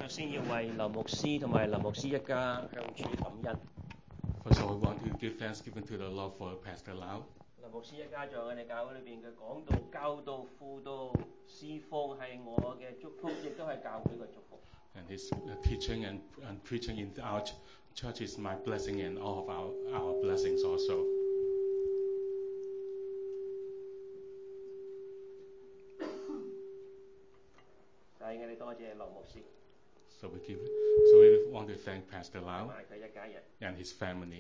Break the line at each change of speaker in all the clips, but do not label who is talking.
首先要為劉牧師同埋劉牧師一家向主感恩。
First of all, we want to give thanksgiving to the Lord for Pastor Lau.
劉牧師一家在我哋教會裏邊嘅講道、教導、輔導、侍奉係我嘅祝福，亦都係教會嘅祝福。
And his teaching and preaching in our church is my blessing and all of our blessings also.
所以我哋多謝劉牧師。
So we want to thank Pastor Lau
同埋佢一家人
and his family.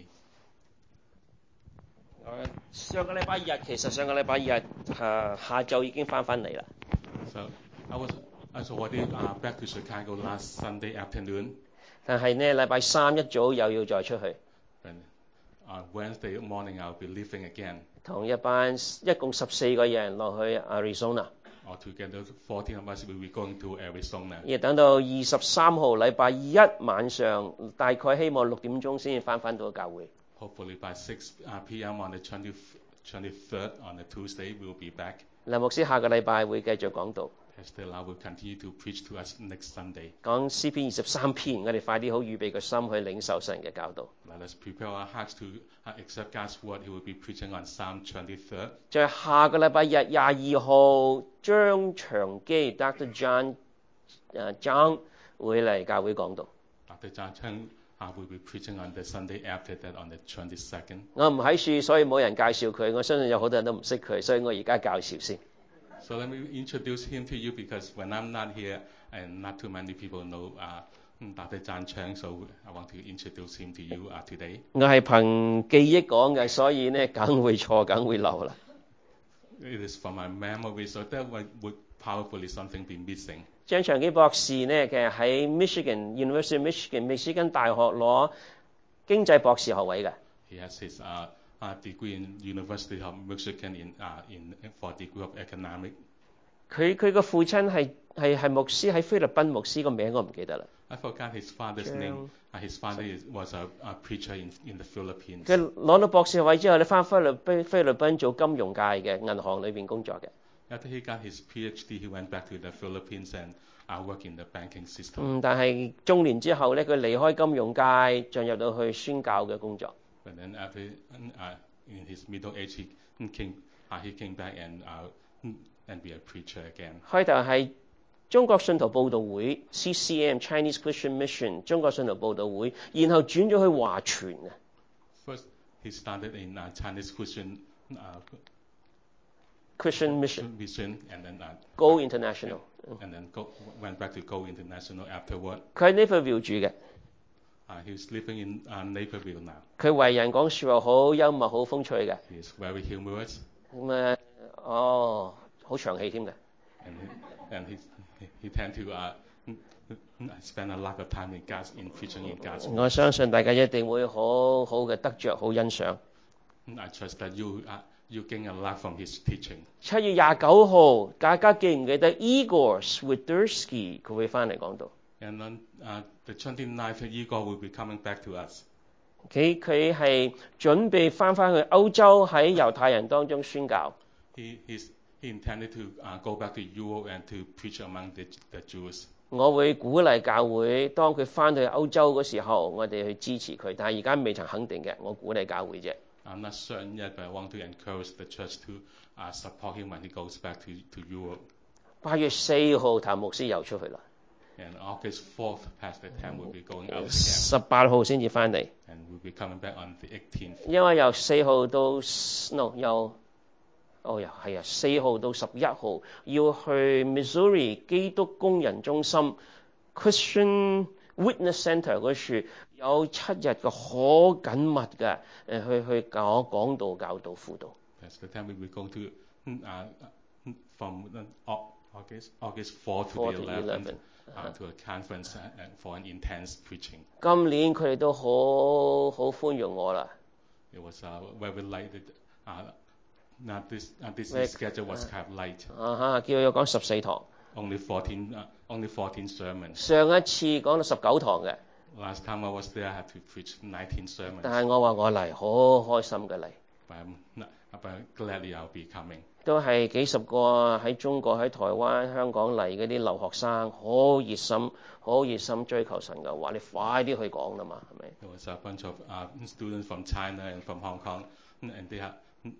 上個禮拜日其實上個禮拜日下晝已經翻嚟啦。
So I was already back to Chicago last Sunday afternoon.
但係呢禮拜三一早又要再出去。
And on Wednesday morning I'll be leaving again.
同一班一共14個人落去 Arizona。
Altogether, 14 of us will be going to Arizona.
亦等到23號禮拜一晚上，大概希望6點鐘先至翻到教會。
Hopefully by 6 p.m. on the 23rd on a Tuesday, we'll be back.
劉牧師下個禮拜會繼續講道。
Pastor Lau will continue to preach to us next Sunday.
講詩篇23篇，我哋快啲好預備個心去領受神嘅教導。
Let us prepare our hearts to accept God's word. He will be preaching on Psalm 23rd.
在下個禮拜日22號，張長基 Dr. John 張會嚟教會講道。
Dr. John Chang will be preaching on the Sunday after that on the 22nd.
我唔喺處，所以冇人介紹佢。我相信有好多人都唔識佢，所以我而家介紹先。
So let me introduce him to you because when I'm not here and not too many people know Dr. John Chang, so I want to introduce him to you today.
我係憑記憶講嘅，所以呢梗會錯，梗會漏啦。
It is from my memory, so that would probably something be missing.
張長基博士呢，其實喺 University of Michigan 密西根大學攞經濟博士學位嘅。
He has his degree in University of Michigan for degree of economics.
佢個父親係牧師，喺菲律賓牧師，個名我唔記得啦。
I forgot his father's name. His father was a preacher in the Philippines.
佢攞到博士學位之後，你翻菲律賓做金融界嘅銀行裏邊工作嘅。
After he got his PhD, he went back to the Philippines and worked in the banking system.
但係中年之後咧，佢離開金融界，進入到去宣教嘅工作。
But then after in his middle age, he came back and be a preacher again.
開頭係中國信徒佈道會 CCM Chinese Christian Mission 中國信徒佈道會，然後轉咗去華傳啊。
First, he started in Chinese
Christian Mission
and then
Go International
and then went back to Go International afterward.
佢喺 Naperville 住嘅。
He is living in Naperville now.
佢為人講説話好幽默、好風趣嘅。
He is very humorous.
咁好長氣添嘅。
And he tend to spend a lot of time in preaching in God's word.
我相信大家一定會好好嘅得着、好欣賞。
I trust that you gain a lot from his teaching.
7月29號，大家記唔記得 Igor Swiderski 佢會翻嚟講道？
And on the 29th, Igor will be coming back to us.
佢係準備翻去歐洲喺猶太人當中宣教。
He intended to go back to Europe and to preach among the Jews.
我會鼓勵教會，當佢翻到去歐洲嗰時候，我哋去支持佢。但係而家未曾肯定嘅，我鼓勵教會啫。
I'm not certain yet, but I want to encourage the church to support him when he goes back to Europe.
8月4號，譚牧師又出去啦。
And August 4th, Pastor Tam will be going out again.
18號先至翻嚟。
And we'll be coming back on the 18th.
因為由4號到4號到11號要去 Missouri 基督工人中心 Christian Witness Center 嗰處有7日嘅好緊密嘅去講道、教導、輔導。
Pastor Tam will be going to from August 4th to the 11th to a conference and for an intense preaching.
今年佢哋都好寬容我啦。
It was very light. This schedule was kind of light.
叫我講14堂。
Only 14 sermons.
上一次講到19堂嘅。
Last time I was there, I had to preach 19 sermons.
但係我話我嚟，好開心嘅嚟。
But gladly I'll be coming.
都係幾十個喺中國、喺台灣、香港嚟嗰啲留學生，好熱心追求神嘅話，你快啲去講啦嘛，係咪？
There was a bunch of students from China and from Hong Kong, and they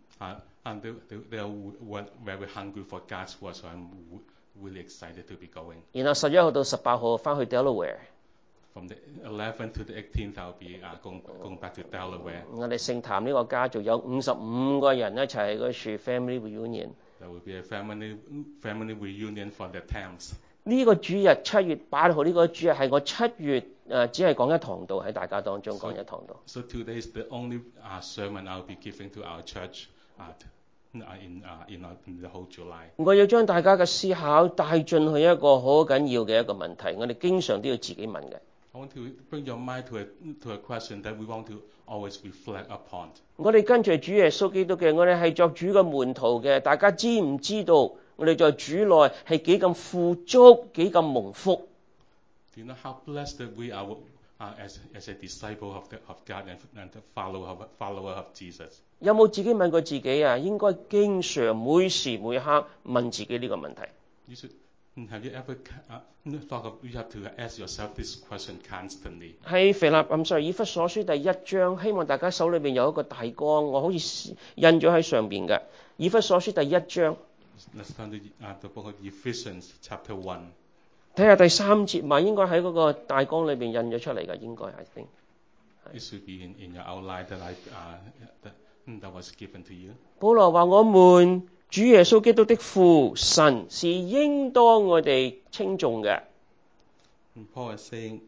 were very hungry for God's word, so I'm really excited to be going.
然後11號到18號翻去 Delaware。
From the 11th to the 18th, I'll be going back to Delaware.
我哋聖談呢個家族有55個人一齊嗰處 family reunion。
There will be a family reunion for the Thames.
呢個主日7月8號呢個主日係我7月只係講一堂道喺大家當中講一堂道。
So today is the only sermon I'll be giving to our church in the whole July.
我要將大家嘅思考帶進去一個好緊要嘅一個問題，我哋經常都要自己問嘅。
I want to bring your mind to a question that we want to always reflect upon.
我哋跟隨主耶穌基督嘅，我哋係作主嘅門徒嘅，大家知唔知道我哋在主內係幾咁富足，幾咁蒙福？
Do you know how blessed that we are as a disciple of God and a follower of Jesus?
有冇自己問過自己啊？應該經常每時每刻問自己呢個問題。
Have you ever thought of you have to ask yourself this question constantly?
喺以弗所書第1章，希望大家手裏邊有一個大綱，我好似印咗喺上邊嘅。以弗所書第1章。
Let's turn to the book of Ephesians, chapter 1.
睇下第3節嘛，應該喺嗰個大綱裏邊印咗出嚟嘅，應該I think。
It should be in your outline that was given to you.
保羅話：我們主耶穌基督的父神是應當我哋稱頌嘅。
Paul is saying,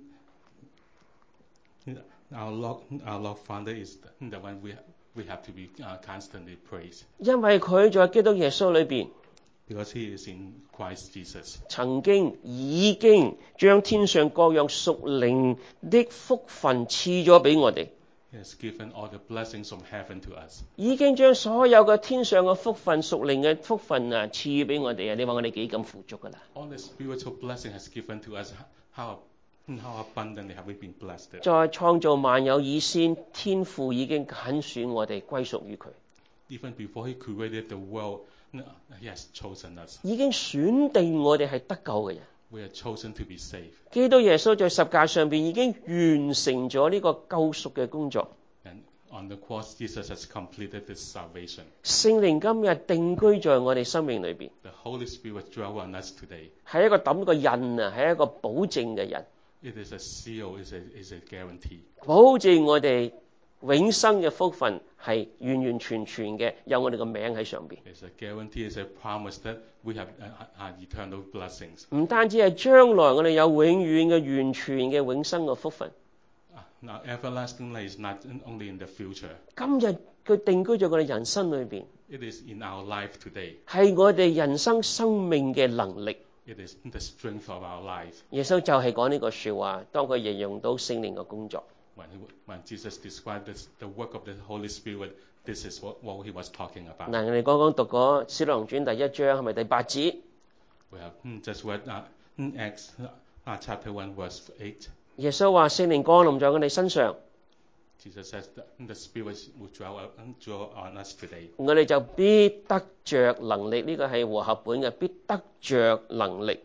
our Lord Father is the one we have to be constantly praised.
因為佢在基督耶穌裏邊。
Because he is in Christ Jesus.
已經將天上各樣屬靈的福分賜咗俾我哋。
He has given all the blessings from heaven to us.
已經將所有嘅天上嘅福分、屬靈嘅福分賜俾我哋啊！你話我哋幾咁富足㗎啦？
All the spiritual blessing has given to us. How abundantly have we been blessed?
在創造萬有以先，天父已經揀選我哋歸屬於佢。
Even before he created the world, he has chosen us.
已經選定我哋係得救嘅人。
We are chosen to be saved.
基督耶穌在十架上邊已經完成咗呢個救贖嘅工作。
And on the cross, Jesus has completed this salvation.
聖靈今日定居在我哋生命裏邊。
The Holy Spirit dwells on us today.
係一個抌個印啊，係一個保證嘅人。
It is a seal, is a guarantee.
保證我哋永生嘅福分係完完全全嘅，有我哋個名喺上邊。
It's a guarantee, it's a promise that we have eternal blessings.
唔單止係將來我哋有永遠嘅完全嘅永生嘅福分。
Now, everlasting life is not only in the future.
今日佢定居在我哋人生裏邊，
It is in our life today.
係我哋人生生命嘅能力。
It is the strength of our life.
耶穌就係講呢個説話，當佢形容到聖靈嘅工作。
When Jesus described the work of the Holy Spirit, this is what he was talking about.
嗱，我哋剛剛讀過《使徒行傳》第1章，係咪第8節？
We have just read Acts chapter 1, verse 8.
耶穌話聖靈降臨在我哋身上，
Jesus says the Spirit will dwell on us today.
我哋就必得着能力。呢個係和合本嘅，必得着能力。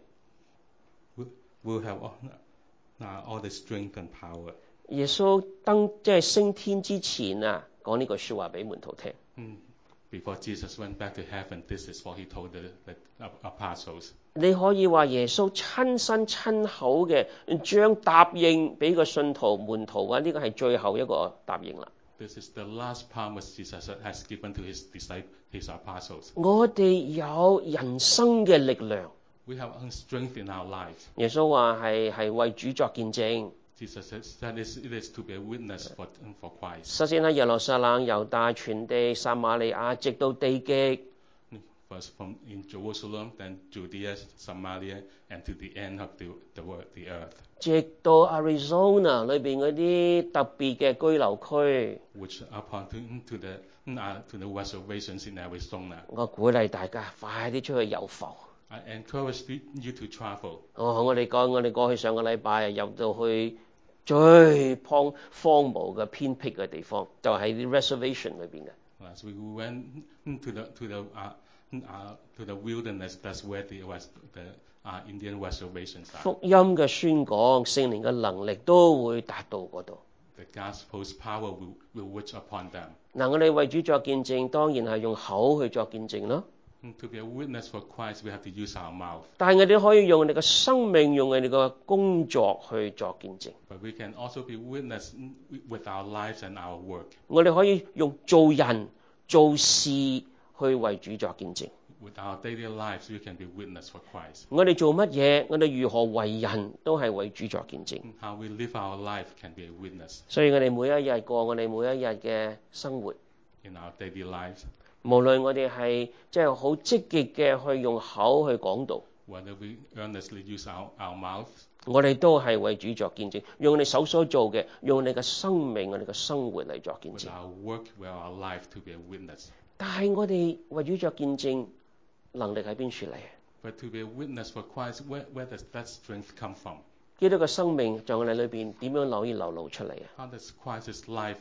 We'll have all the strength and power.
耶穌即係升天之前啊，講呢句説話俾門徒聽。
Before Jesus went back to heaven, this is what he told the apostles.
你可以話耶穌親身親口嘅將答應俾個信徒門徒啊，呢個係最後一個答應啦。
This is the last promise Jesus has given to his apostles.
我哋有人生嘅力量。
We have strength in our lives.
耶穌話係為主作見證。
Jesus says that it is to be a witness for Christ.
首先喺耶路撒冷、猶大、全地、撒瑪利亞，直到地極。
First from in Jerusalem, then Judea, Samaria, and to the end of the earth.
直到 Arizona 裏邊嗰啲特別嘅居留區。
Which upon to the reservations in Arizona.
我鼓勵大家快啲出去遊浮。
I encourage you to travel.
我哋過去上個禮拜入到去最荒蕪嘅偏僻嘅地方，就喺啲 reservation 裏邊嘅。
As we went to the wilderness, that's where the Indian reservations are.
福音嘅宣講，聖靈嘅能力都會達到嗰度。
The gospel's power will reach upon them.
嗱，我哋為主作見證，當然係用口去作見證啦。
To be a witness for Christ, we have to use our mouth.
但係我哋可以用我哋嘅生命，用我哋嘅工作去作見證。
But we can also be witness with our lives and our work.
我哋可以用做人做事去為主作見證。
With our daily lives, we can be witness for Christ.
我哋做乜嘢，我哋如何為人，都係為主作見證。
How we live our life can be a witness.
所以我哋每一日過我哋每一日嘅生活，
In our daily lives,
無論我哋係即係好積極嘅去用口去講道，
whether we earnestly use our mouth,
我哋都係為主作見證，用你手所做嘅，用你嘅生命、我哋嘅生活嚟作見
with
證。
our work, with our life to be a witness.
但係我哋為主作見證，能力喺邊處嚟？
But to be a witness for Christ, where does that strength come from?
基督嘅生命在我哋裏邊點樣流露出嚟啊？
How does Christ's life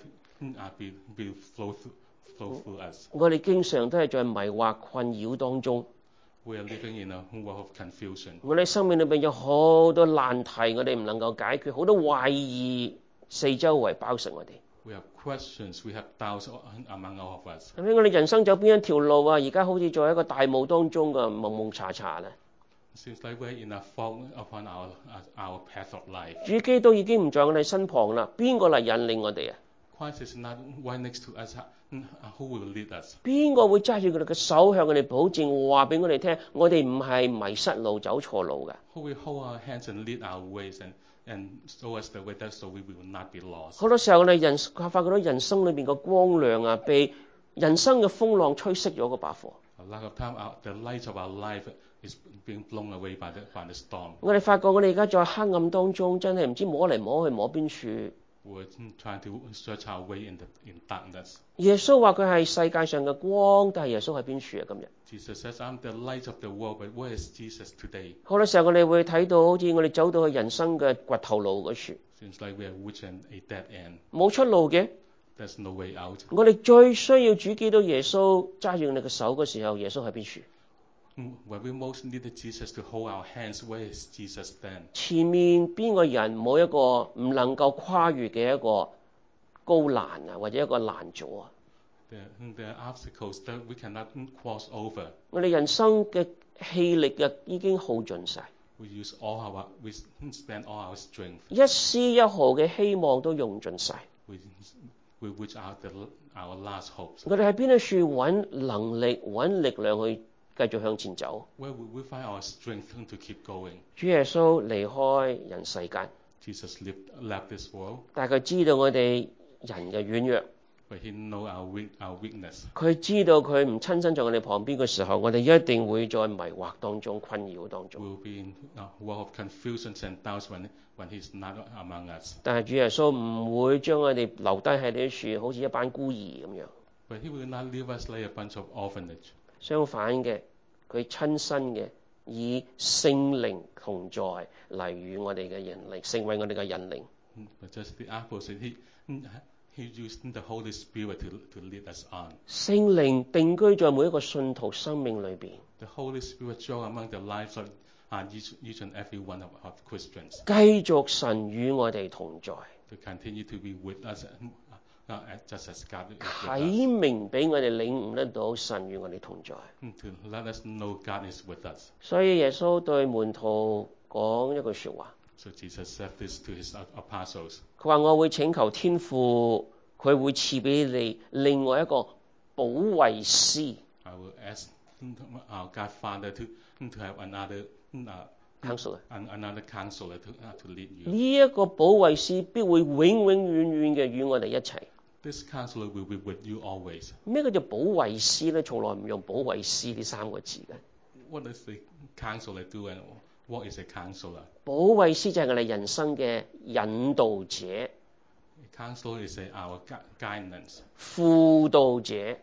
be flow through us?
我哋經常都係在迷惑困擾當中，
We are living in a world of confusion.
我哋生命裏邊有好多難題，我哋唔能夠解決，好多懷疑四周圍包實我哋。
We have questions, we have doubts among all of us.
係咪我哋人生走邊一條路啊？而家好似在一個大霧當中嘅蒙蒙查查咧。
It seems like we're in a fog upon our path of life.
主基督已經唔在我哋身旁啦，邊個嚟引領我哋啊？
Christ is not right next to us. Who will lead us?
邊個會揸住佢哋嘅手向我哋保證，話俾我哋聽，我哋唔係迷失路、走錯路嘅。
Who will hold our hands and lead our ways and show us the way so we will not be lost?
好多時候我哋發覺到人生裏邊嘅光亮啊，被人生嘅風浪吹熄咗個把火。
A lot of time, the light of our life is being blown away by the storm.
我哋發覺我哋而家在黑暗當中，真係唔知摸嚟摸去摸邊處。
We're trying to search our way in darkness.
耶穌話佢係世界上嘅光，但係耶穌喺邊處啊？今日
Jesus says, I'm the light of the world, but where is Jesus today?
好多時候我哋會睇到，好似我哋走到去人生嘅掘頭路嗰處，
Seems like we are reaching a dead end.
冇出路嘅。
There's no way out.
我哋最需要主基督耶穌揸住我哋嘅手嗰時候，耶穌喺邊處？
When we most needed Jesus to hold our hands, where is Jesus then?
前面邊個人冇一個唔能夠跨越嘅一個高欄啊，或者一個攔阻啊？
The obstacles that we cannot cross over.
我哋人生嘅氣力啊，已經耗盡晒，
We spend all our strength.
一絲一毫嘅希望都用盡晒。
We reach out our last hopes.
我哋喺邊一處揾能力、揾力量去繼續向前走？
Where will we find our strength to keep going?
主耶穌離開人世間，
Jesus left this world,
但係佢知道我哋人嘅軟弱，
but he knows our weakness.
佢知道佢唔親身在我哋旁邊嘅時候，我哋一定會在迷惑當中、困擾當中。
We'll be in a world of confusions and doubts when he's not among us.
但係主耶穌唔會將我哋留低喺呢處，好似一班孤兒咁樣。
But he will not leave us like a bunch of orphanage.
相反嘅，佢親身嘅以聖靈同在嚟與我哋嘅引領，成為我哋嘅引領。
But just the opposite, he used the Holy Spirit to lead us on.
聖靈定居在每一個信徒生命裏邊，
The Holy Spirit show among the lives of each and every one of Christians
繼續神與我哋同在，
to continue to be with us, just as God is with
啟明俾我哋領悟得到神與我哋同在。
us, to let us know God is with us.
所以耶穌對門徒講一句説話，
So Jesus said this to his apostles.
佢話：我會請求天父，佢會賜俾你另外一個保惠師。
I will ask our God Father to have another
Counselor.
another counselor to lead you.
呢一個保惠師必會永永遠遠嘅與我哋一齊。
This counselor will be with you always.
咩叫做保惠師咧？從來唔用保惠師呢三個字嘅。
What does the counselor do and what is a counselor?
保惠師就係我哋人生嘅引導者、
A counselor is our guidance,
輔導者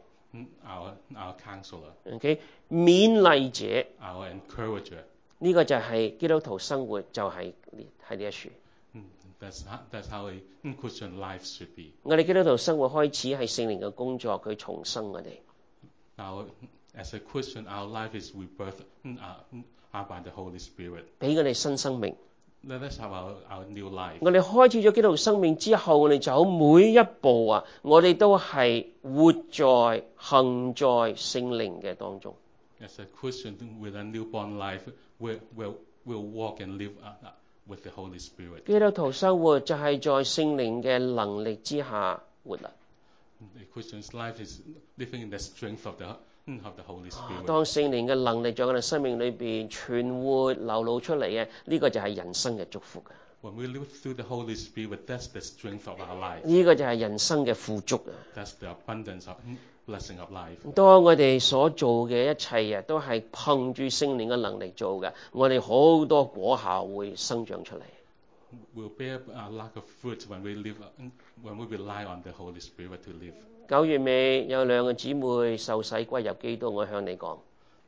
our counselor,
，OK， 勉勵者。
our encourager.
呢個就係基督徒生活，就係喺呢一處。
That's how a Christian life should be.
我哋基督徒生活開始係聖靈嘅工作，佢重生我哋。
Now, as a Christian, our life is rebirthed by the Holy Spirit.
俾我哋新生命。
Let us have our new life.
我哋開始咗基督徒生命之後，我哋走每一步啊，我哋都係活在行在聖靈嘅當中。
As a Christian with a newborn life, we'll walk and live with the Holy Spirit.
基督徒生活就係在聖靈嘅能力之下活啦。
The Christian's life is living in the strength of the Holy Spirit.
當聖靈嘅能力在我哋生命裏邊存活流露出嚟嘅，呢個就係人生嘅祝福嘅。
When we live through the Holy Spirit, that's the strength of our life.
呢個就係人生嘅富足啊！
That's the abundance of blessing of life.
當我哋所做嘅一切啊，都係憑住聖靈嘅能力做嘅，我哋好多果效會生長出嚟。
We'll bear a lot of fruit when we rely on the Holy Spirit to live.
9月尾有2個姊妹受洗歸入基督，我向你講。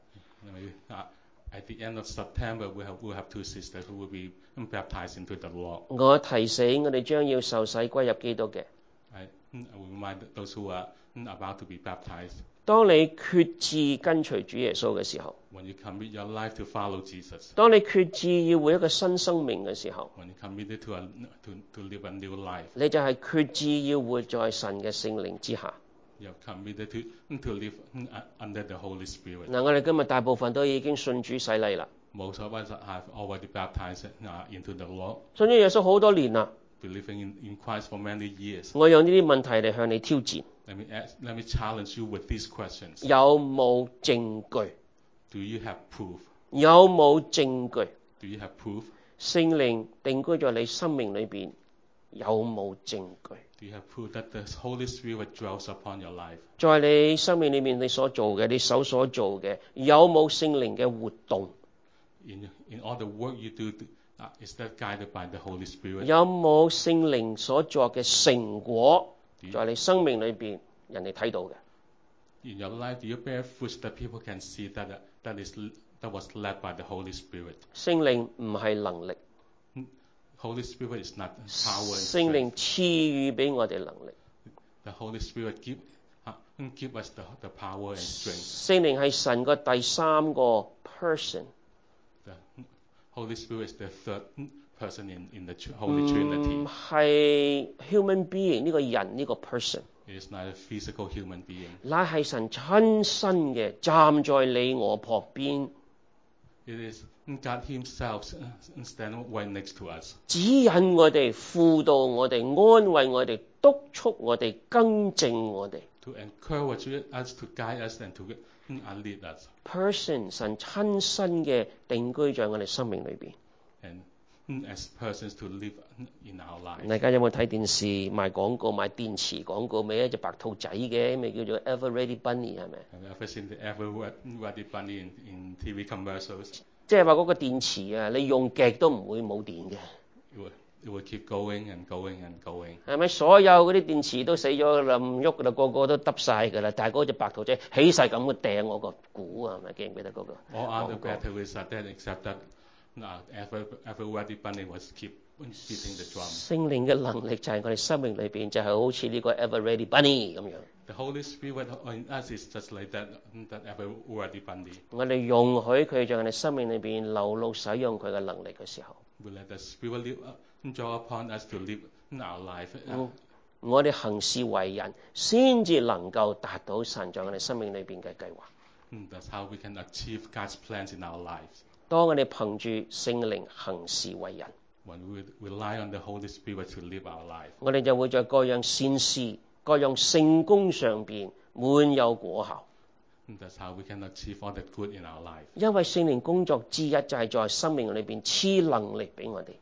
At the end of September, we'll have 2 sisters who will be baptized into the Lord.
我提醒我哋將要受洗歸入基督嘅。
I will remind those who are about to be baptized.
當你決志跟隨主耶穌嘅時候，
When you commit your life to follow Jesus.
當你決志要活一個新生命嘅時候，
When you committed to live a new life.
你就係決志要活在神嘅聖靈之下。
You have committed to live under the Holy Spirit.
嗱，我哋今日大部分都已經信主洗禮啦，
Most of us have already baptized into the Lord,
信咗耶穌好多年啦。
believing in Christ for many years.
我用呢啲問題嚟向你挑戰，
Let me challenge you with these questions.
有冇證據？
Do you have proof?
有冇證據？
Do you have proof?
聖靈定居在你生命裏邊，有冇證據？
Do you have proof that the Holy Spirit dwells upon your life?
在你生命裏面你所做嘅，你手所做嘅，有冇聖靈嘅活動？
In all the work you do, is that guided by the Holy Spirit?
有冇聖靈所作嘅成果，在你生命裏邊人哋睇到嘅？
In your life, do you bear fruits that people can see that was led by the Holy Spirit?
聖靈唔係能力，
Holy Spirit is not power and
聖靈
strength.
賜予俾我哋能力。
The Holy Spirit give us the power and strength.
聖靈係神個第三個 person，
The Holy Spirit is the third person in the Holy Trinity.
唔係 human being 呢個人呢個 person，
It is not a physical human being.
乃係神親身嘅站在你我旁邊，
It is God Himself standing right next to us,
指引我哋、輔導我哋、安慰我哋、督促我哋、更正我哋。
to encourage us, to guide us, and to lead us.
person 神親身嘅定居在我哋生命裏邊。
And as persons to live in our lives.
大家有冇睇電視賣廣告賣電池廣告？咪一隻白兔仔嘅，咪叫做 Ever Ready Bunny 係咪？
Have you ever seen the Ever Ready Bunny in TV commercials?
即係話嗰個電池啊，你用極都唔會冇電嘅，
It will keep going and going and going.
係咪？所有嗰啲電池都死咗啦，唔喐噶啦，個個都耷晒㗎啦。但係嗰隻白兔仔起勢咁嘅掟我個鼓啊，係咪？記唔記得嗰個
All other
廣告？
batteries are dead except that Ever Ready Bunny was keep beating the drum.
聖靈嘅能力就係我哋生命裏邊就係好似呢個 Ever Ready Bunny 咁樣。
The Holy Spirit in us is just like that Ever Ready Bunny.
我哋容許佢在我哋生命裏邊流露使用佢嘅能力嘅時候，
We let the Spirit draw upon us to live in our life.
我哋行事為人先至能夠達到神在我哋生命裏邊嘅計劃。
That's how we can achieve God's plans in our lives.
當我哋憑住聖靈行事為人，
When we rely on the Holy Spirit to live our life.
我哋就會在各樣善事、各樣聖工上邊滿有果效。
That's how we can achieve all the good in our life.
因為聖靈工作之一就係在生命裏邊賜能力俾我哋。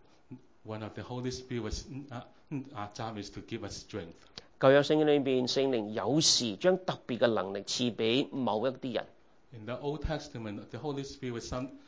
One of the Holy Spirit's job is to give us strength.
舊約聖經裏邊，聖靈有時將特別嘅能力賜俾某一啲人。
In the Old Testament, the Holy Spirit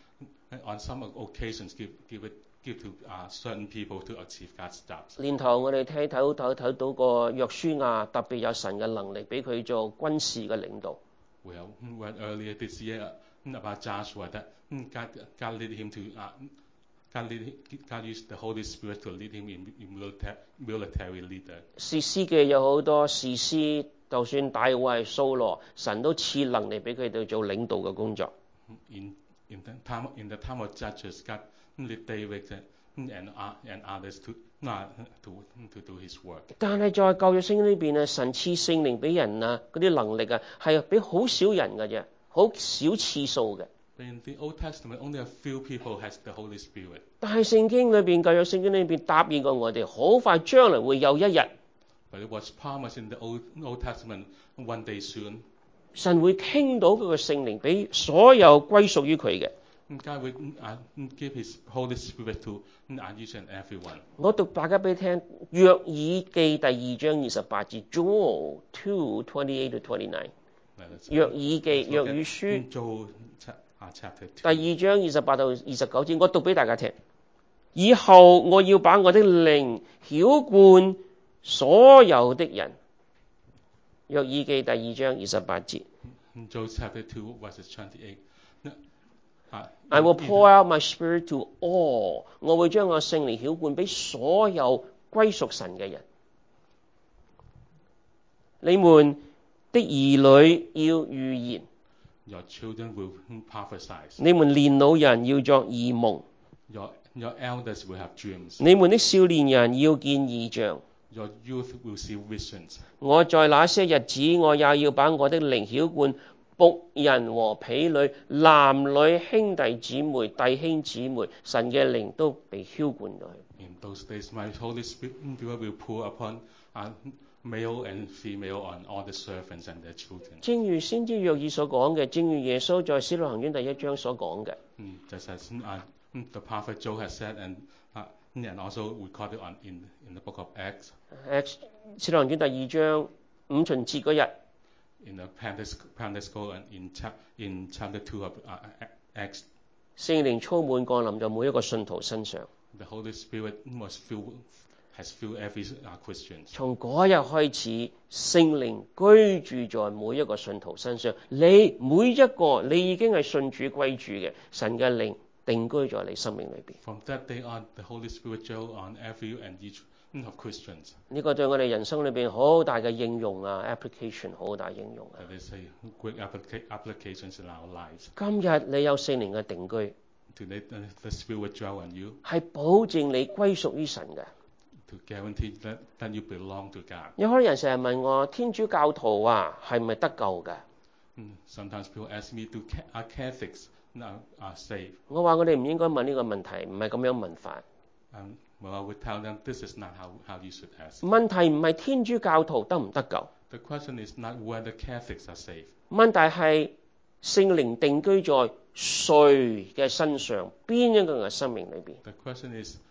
on some occasions give to certain people to achieve God's jobs.
年頭我哋睇到個約書亞特別有神嘅能力俾佢做軍事嘅領導。
We read earlier this year about Joshua that God led him God used the Holy Spirit to lead him in military leader.
士師記有好多士師，就算大衛係掃羅，神都賜能力俾佢哋做領導嘅工作。
In the time of Judges, God led David and others to do His work.
但係在舊約聖經呢邊啊，神賜聖靈俾人啊，嗰啲能力啊，係俾好少人嘅啫，好少次數嘅。
But in the Old Testament, only a few people has the Holy Spirit.
但係聖經裏邊舊約聖經裏邊答應過我哋，好快將來會有一日，
But it was promised in the Old Testament one day soon.
神會傾到佢嘅聖靈俾所有歸屬於佢嘅。
God will give His Holy Spirit to each and everyone.
我讀大家俾你聽，約珥記第2章28節 ，Joel 2:28 to 29。約珥記約珥書
Joel chapter 2.
第2章28到29節，我讀俾大家聽。以後我要把我的靈澆灌所有的人。約珥記第2章28節。
Joel chapter 2 verses 28.
I will pour out my spirit to all。我會將我聖靈澆灌俾所有歸屬神嘅人。你們的兒女要預言。
Your children will prophesy.
你們年老人要作異夢。
Your elders will have dreams.
你們的少年人要見異象。
Your youth will see visions.
我在那些日子，我也要把我的靈澆灌僕人和婢女、男女兄弟姊妹、弟兄姊妹，神嘅靈都被澆灌咗去。
In those days, my Holy Spirit will pour upon male and female on all the servants and their children.
正如先知約珥所講嘅，正如耶穌在使徒行傳第1章所講嘅。
Just as the prophet Joel has said, and also recorded in the book of Acts.
使徒行傳第2章五旬節嗰日。
In the Pentecost and in chapter 2 of Acts.
聖靈充滿降臨在每一個信徒身上。
The Holy Spirit has filled every Christian.
從嗰日開始，聖靈居住在每一個信徒身上。你每一個，你已經係信主歸主嘅，神嘅靈定居在你生命裏邊。
From that day on, the Holy Spirit dwelt on every and each of Christians.
呢個對我哋人生裏邊好大嘅應用啊 ，application 好大應用啊。
There is a great applications in our lives.
今日你有聖靈嘅定居，
Today, the Spirit dwell on you
係保證你歸屬於神嘅。
to guarantee that you belong to God.
有好多人成日問我，天主教徒啊係咪得救㗎？
Sometimes people ask me, are Catholics now are saved?
我話我哋唔應該問呢個問題，唔係咁樣問法。
Well, I would tell them this is not how you should ask.
問題唔係天主教徒得唔得救，
The question is not whether Catholics are saved.
問題係聖靈定居在誰嘅身上，邊一個人嘅生命裏邊。
The question is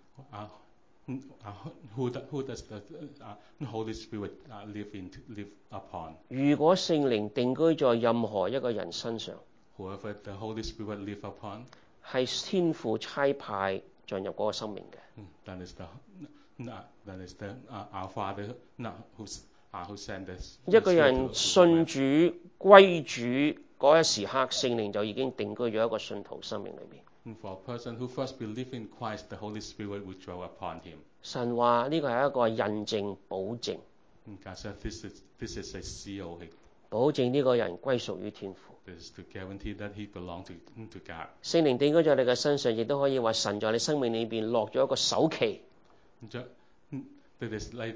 who does the Holy Spirit live upon?
如果聖靈定居在任何一個人身上，
Whoever the Holy Spirit live upon,
係天父差派進入嗰個生命嘅。
that is the our Father who sent us.
一個人信主歸主嗰一時刻，聖靈就已經定居咗一個信徒生命裏邊。
For a person who first believed in Christ, the Holy Spirit will dwell upon him.
神話呢個係一個印證保證，
God said this is a seal.
保證呢個人歸屬於天父。
This is to guarantee that he belongs to God.
聖靈定居在你嘅身上，亦都可以話神在你生命裏邊落咗一個首期。
That is like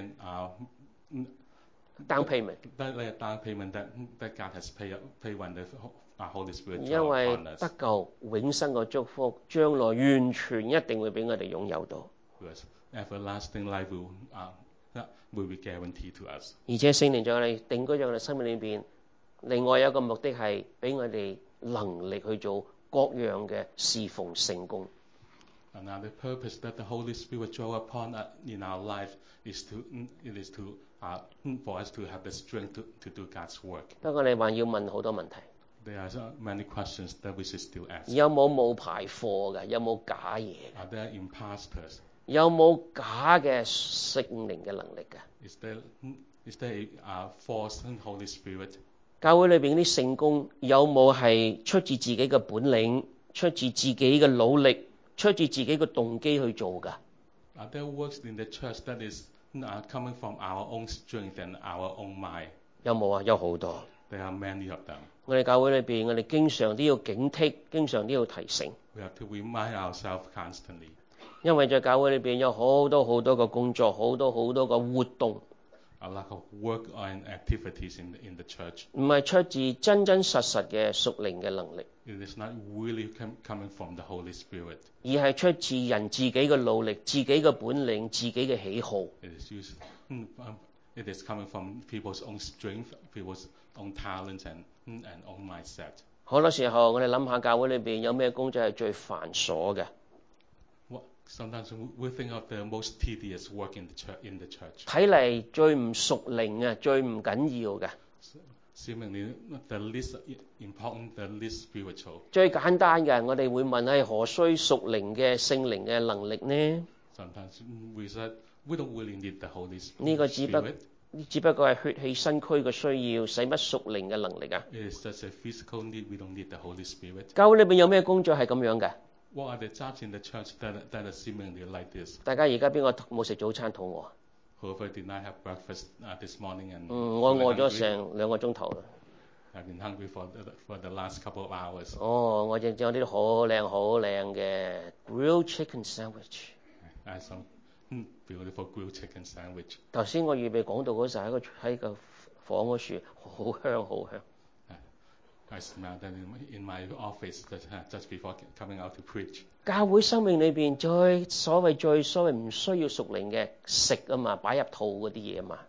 down payment.
Like a down payment that God has paid when the Holy Spirit
因為
dwell upon us.
得救永生嘅祝福，將來完全一定會俾我哋擁有到。
Because everlasting life will be guaranteed to us.
而且聖靈在我哋定居在我哋生命裏邊，另外有一個目的係俾我哋能力去做各樣嘅侍奉成功。
Another purpose that the Holy Spirit dwell upon in our life is for us to have the strength to do God's work.
不過你還要問好多問題。
There are so many questions that we should still ask.
有冇冒牌貨嘅？有冇假嘢？
Are there imposters?
有冇假嘅聖靈嘅能力嘅？
Is there a false Holy Spirit?
教會裏邊啲聖工有冇係出自自己嘅本領，出自自己嘅努力，出出自自己嘅動機去做㗎。
Are there works in the church that is coming from our own strength and our own mind?
有冇啊？有好多。
There are many of them.
我哋教會裏邊，我哋經常都要警惕，經常都要提醒。
We have to remind ourselves constantly.
因為在教會裏邊有好多好多個工作，好多好多個活動，
A lot of work and activities in the church.
唔係出自真真實實嘅屬靈嘅能力，
It is not really coming from the Holy Spirit.
而係出自人自己嘅努力、自己嘅本領、自己嘅喜好。
It is coming from people's own strength, people's own talents and own mindset.
好多時候我哋諗下教會裏邊有咩工作係最繁瑣嘅？
Sometimes we think of the most tedious work in the church.
睇嚟最唔屬靈啊，最唔緊要嘅，
Seemingly the least important, the least spiritual.
最簡單嘅，我哋會問係何須屬靈嘅聖靈嘅能力呢？
Sometimes we said we don't really need the Holy
呢個
Spirit.
只不過係血氣身軀嘅需要，使乜屬靈嘅能力啊？
It is just a physical need. We don't need the Holy Spirit.
教會裏邊有咩工作係咁樣嘅？
What are the jobs in the church that are seemingly like this?
大家而家邊個冇食早餐肚餓？
Whoever did not have breakfast this morning and
我餓咗成2個鐘頭啦。
I've been hungry for the last couple of hours.
我仲有啲好靚嘅 grilled chicken sandwich。
I had some beautiful grilled chicken sandwich.
頭先我預備講道嗰時候喺個房嗰處，好香好香。
I smelled that in my office just before coming out to preach.
教會生命裏邊最所謂唔需要屬靈嘅食啊嘛，擺入肚嗰啲嘢啊嘛。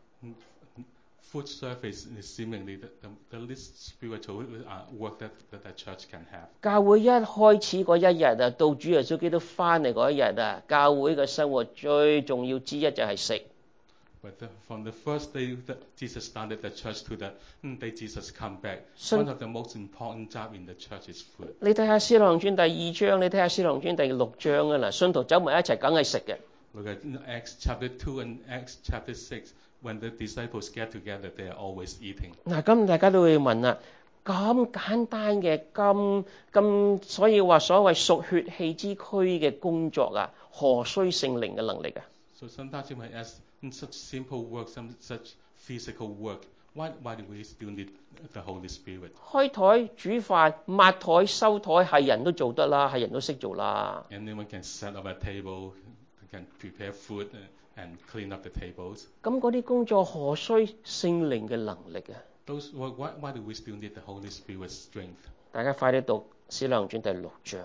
Food service is seemingly the least spiritual work that the church can have.
教會一開始嗰一日啊，到主耶穌基督翻嚟嗰一日啊，教會嘅生活最重要之一就係食。
But from the first day that Jesus started the church to the day Jesus come back, one of the most important job in the church is food.
你睇下《使徒行傳》第2章，你睇下《使徒行傳》第6章啊嗱，信徒走埋一齊梗係食嘅。
Look at Acts chapter 2 and Acts chapter 6. When the disciples get together, they are always eating.
嗱，咁大家都會問啦，咁簡單嘅咁，所以話所謂屬血氣之軀嘅工作啊，何須聖靈嘅能力啊？
So sometimes you might ask, such simple work, such physical work, why do we still need the Holy Spirit?
開台、煮飯、抹台、收台係人都做得啦，係人都識做啦。
Anyone can set up a table, can prepare food and clean up the tables.
咁嗰啲工作何須聖靈嘅能力啊？
Why do we still need the Holy Spirit's strength?
大家快啲讀《使徒行傳》第6章。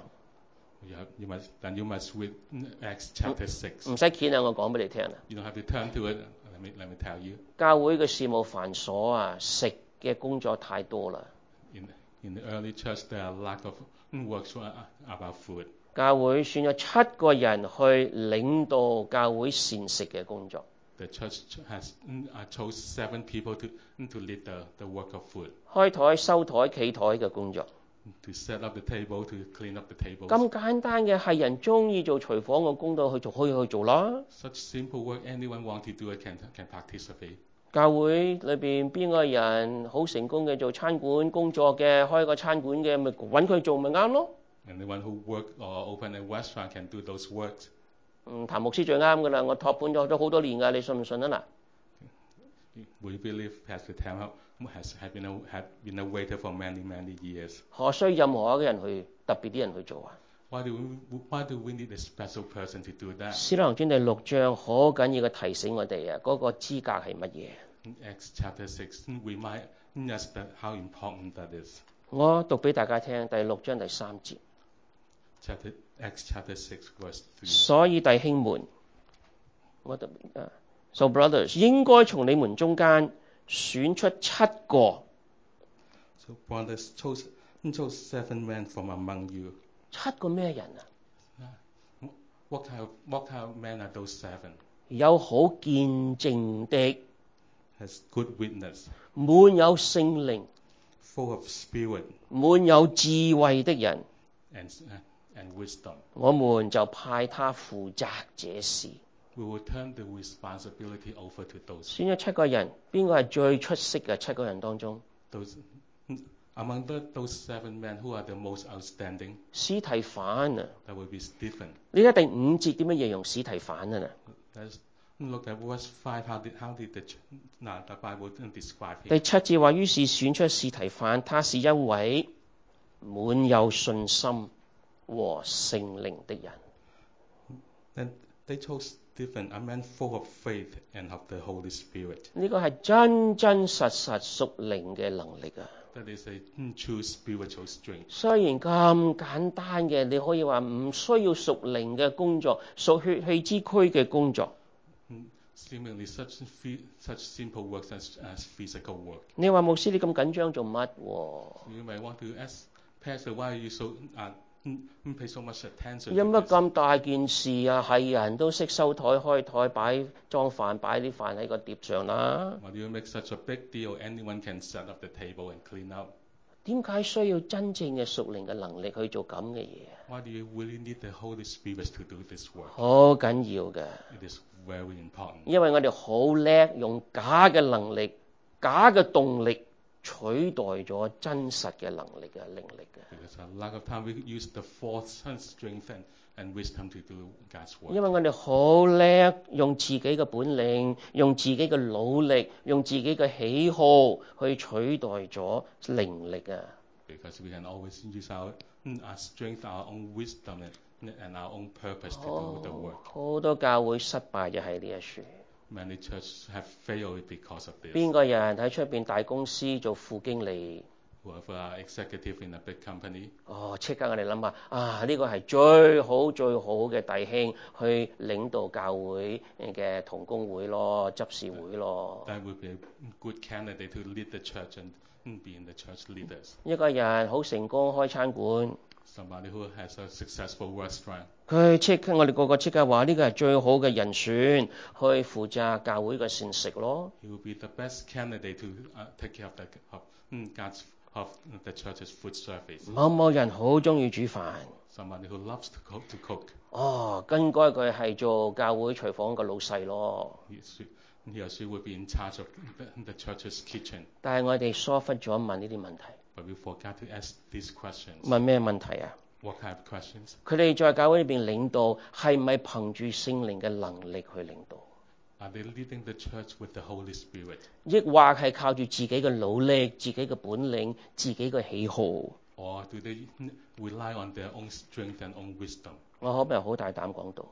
You must read Acts chapter 6.
唔使揭啊，我講俾你聽啊。
You don't have to turn to it. Let me tell you.
教會嘅事務繁瑣啊，食嘅工作太多啦。
In the early church, there are a lot of works about food.
教會選咗7個人去領導教會膳食嘅工作。
The church has chose 7 people to lead the work of food.
開台、收台、企台嘅工作。
To set up the table, to clean up the tables.
咁簡單嘅係人中意做廚房嘅工作去做，可以去做啦。
Such simple work, anyone want to do it can participate.
教會裏邊邊個人好成功嘅做餐館工作嘅，開個餐館嘅，咪揾佢做咪啱咯。
Anyone who work or open a restaurant can do those works.
譚牧師最啱噶啦，我託盤咗好多年噶，你信唔信啊嗱？
We believe Pastor Tam has been a waiter for many years.
何須任何一個人去特別啲人去做啊？
Why do we need a special person to do that?
使徒行傳第6章好緊要嘅提醒我哋啊，嗰個資格係乜嘢？
In Acts chapter 6 remind us how important that is.
我讀俾大家聽，第6章第3節。
Acts chapter 6 verse 3.
所以弟兄們，So brothers， 應該從你們中間選出7個。
So brothers chose 7 men from among you.
7個咩人啊？
What kind of men are those 7?
有好見證的，
Has good witness,
滿有聖靈，
full of spirit
滿有智慧的人，
and wisdom.
我們就派他負責這事。
We will turn the responsibility over to those.
選咗7個人，邊個係最出色嘅7個人當中？
Those Among those 7 men, who are the most outstanding?
司提反啊，
That would be Stephen.
你睇第5節點樣形容司提反啊？
Let's look at verse 5. How did the Bible describe
第
him?
7節話，於是選出司提反，他是一位滿有信心和聖靈的人。
Then they chose Stephen, a man full of faith and of the Holy Spirit.
呢個係真真實實屬靈嘅能力啊！
That is a true spiritual strength.
雖然咁簡單嘅，你可以話唔需要屬靈嘅工作，屬血氣之軀嘅工作。
Seemingly such simple works as physical work.
你話牧師你咁緊張做乜喎？
You may want to ask Pastor, why are you so pay so much attention
有
to
乜
this?
咁大件事啊？係人都識收台開台擺裝飯，擺啲飯喺個碟上啦。
Why do you make such a big deal? Anyone can set up the table and clean up.
點解需要真正嘅屬靈嘅能力去做咁嘅嘢？
Why do you really need the Holy Spirit to do this work?
好緊要嘅，
It is very important.
因為我哋好叻用假嘅能力、假嘅動力取代咗真實嘅能力嘅靈力嘅。
Because a lot of time we use the false strength and wisdom to do God's
因
work.
為我哋好叻用自己嘅本領、用自己嘅努力、用自己嘅喜好去取代咗靈力啊！
Because we can always use our strength, our own wisdom, and our own purpose to do the work.
好多教會失敗就係呢一處。
Many churches have failed because of this.
邊個人喺出邊大公司做副經理？
Whoever are executive in a big company,
即刻我哋諗下啊，呢個係最好最好嘅弟兄去領導教會嘅同工會咯、執事會咯。
that would be a good candidate to lead the church and be in the church leaders.
一個人好成功開餐館，
Somebody who has a successful restaurant,
我哋個個即刻話呢個係最好嘅人選去負責教會嘅膳食咯。
he will be the best candidate to take care of the church's food service.
某人好中意煮飯，
Somebody who loves to cook.
應該佢係做教會廚房嘅老細咯。
He or she will be in charge of the church's kitchen.
但係我哋疏忽咗問呢啲問題。
But we forgot to ask these questions.
問咩問題啊？
What kind of questions?
佢哋在教會裏邊領導係咪憑住聖靈嘅能力去領導？
Are they leading the church with the Holy Spirit?
抑或係靠住自己嘅努力、自己嘅本領、自己嘅喜好？
Or do they rely on their own strength and own wisdom?
我可唔可以好大膽講到？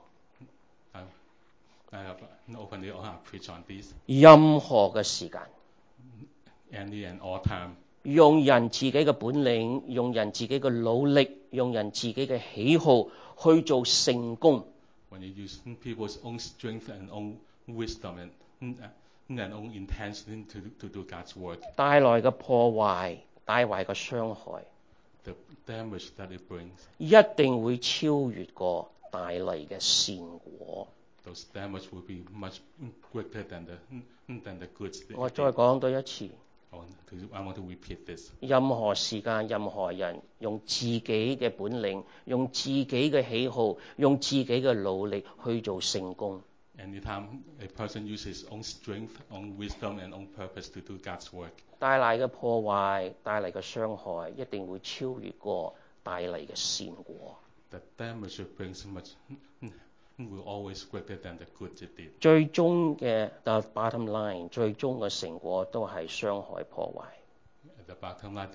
I have openly preach on this.
任何嘅時間，
Any and all time.
用人自己嘅本領、用人自己嘅努力、用人自己嘅喜好去做成功，
When you use people's own strength and own wisdom and own intention to do God's work,
帶來嘅破壞、帶來嘅傷害，
the damage that it brings,
一定會超越過帶嚟嘅善果。
those damage will be much greater than the goods.
我再講多一次。
I want to repeat this.
任何時間、任何人用自己嘅本領、用自己嘅喜好、用自己嘅努力去做成功，
Anytime a person uses own strength, own wisdom, and own purpose to do God's work,
帶嚟嘅破壞、帶嚟嘅傷害，一定會超越過帶嚟嘅善果。
the damage it brings will always greater than the good it did.
最終嘅 the bottom line， 最終嘅成果都係傷害破壞。
At the bottom line,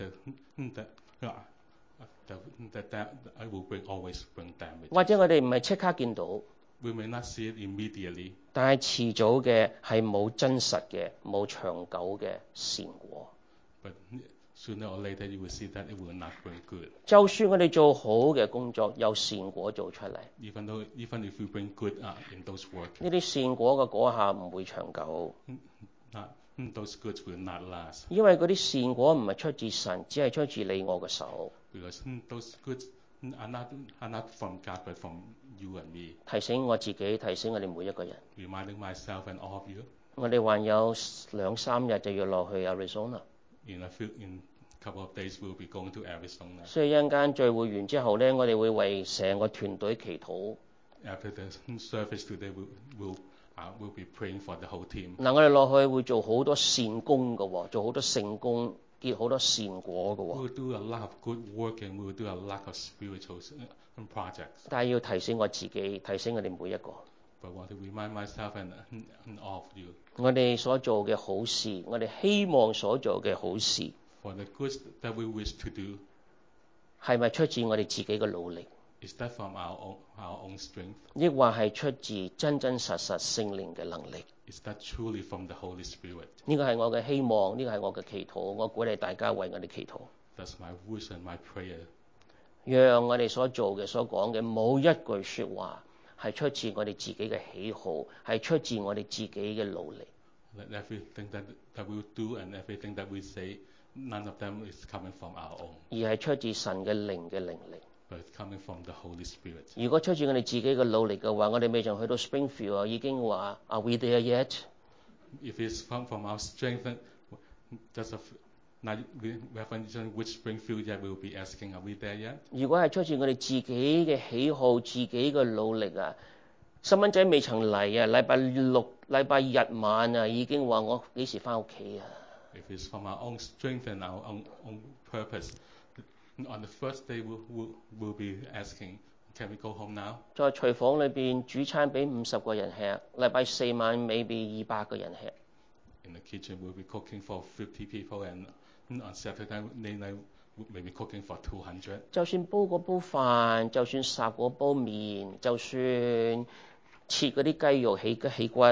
I will always bring damage.
或者我哋唔係即刻見到，
We may not see it immediately,
但係遲早嘅係冇真實嘅、冇長久嘅善果。
but sooner or later you will see that it will not bring good.
就算我哋做好嘅工作，有善果做出嚟，
Even if we bring good in those work,
呢啲善果嘅果效唔會長久，
those goods will not last.
因為嗰啲善果唔係出自神，只係出自你我嘅手。
Because those goods are not from God, but from you and me.
提醒我自己，提醒我哋每一個人。
Reminding myself and all of you,
我哋還有2-3日就要落去 Arizona，
in a couple of days we'll be going to Arizona.
所以一陣間聚會完之後呢，我哋會為成個團隊祈禱。
After the service today, we'll be praying for the whole team.
嗱，我哋落去會做好多善功嘅喎，做好多聖功， 結好多善果嘅
We
喎。
will do a lot of good work and we will do a lot of spiritual projects.
但係要提醒我自己，提醒我哋每一個，
But I want to remind myself and all of you
我哋所做嘅好事，我哋希望所做嘅好事，
for the good that we wish to do.
係咪出自我哋自己嘅努力，
Is that from our own strength?
抑或係出自真真實實聖靈嘅能力？
Is that truly from the Holy Spirit?
呢個係我嘅希望，呢個係我嘅祈禱，我鼓勵大家為我哋祈禱，
That's my wish and my prayer.
讓我哋所做嘅、所講嘅冇一句説話係出自我哋自己嘅喜好，係出自我哋自己嘅努力。
That everything that we do and everything that we say, none of them is coming from our own,
而係出自神嘅靈嘅靈力。
but it's coming from the Holy Spirit.
如果出自我哋自己嘅努力嘅話，我哋未曾去到 Springfield 啊，已經話 Are we there yet？
If it's from our strength, then just now we haven't which Springfield yet. We'll be asking, are we there yet?
如果係出自我哋自己嘅喜好、自己嘅努力啊，細蚊仔未曾嚟啊，禮拜六、禮拜日晚啊，已經話我幾時翻屋企啊？
If it's from our own strength and our own purpose, on the first day we'll be asking, can we go home now?
在廚房裏邊煮餐俾50個人吃，禮拜四晚maybe 200個人吃。
In the kitchen, we'll be cooking for 50 people, and on Saturday night, we'll be cooking for 200.
就算煲嗰煲飯，就算烚嗰煲麵，就算切嗰啲雞肉起骨，